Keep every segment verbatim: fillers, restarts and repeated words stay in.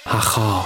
هخا.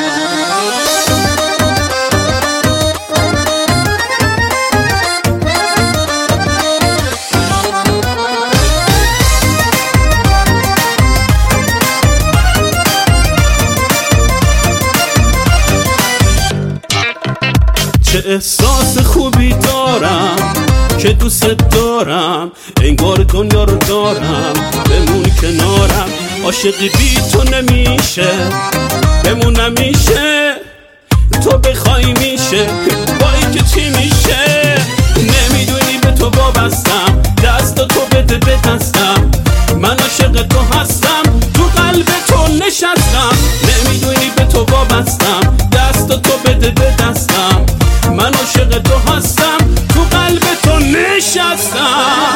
چه احساس خوبی دارم که دوست دارم، انگار دنیا رو دارم، بمون کنارم. عاشقی بی تو نمیشه، بمون نمیشه، تو بخوای میشه، بایی که چی میشه. نمیدونی به تو وابستم، دست تو بده به دستم، من عاشق تو هستم، تو قلب تو نشستم. نمیدونی به تو وابستم، دست تو بده به دستم، من عاشق تو هستم، تو قلب تو نشستم.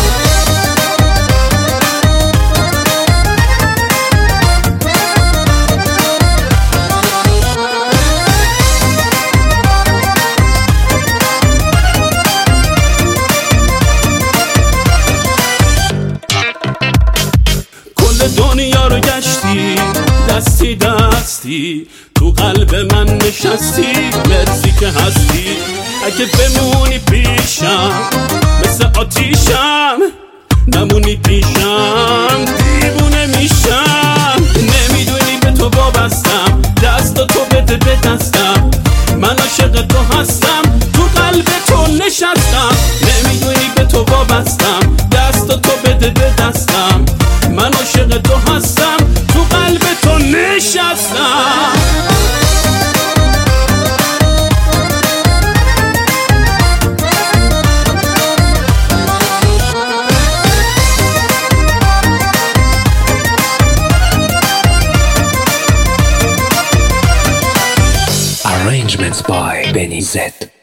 کل دنیا رو گشتی، دستی دستی، تو قلب من نشستی، مرسی که هستی. اگه بمونی پیشم مثل آتیشم، نمونی پیشم دیوونه میشم. نمیدونی به تو وابستم، دست تو بده به دستم، من عاشق تو هستم، تو قلب تو نشستم. نمیدونی به تو وابستم، دست تو بده به دستم، من عاشق تو هستم، تو قلب تو نشستم. Arrangements by Benny Z.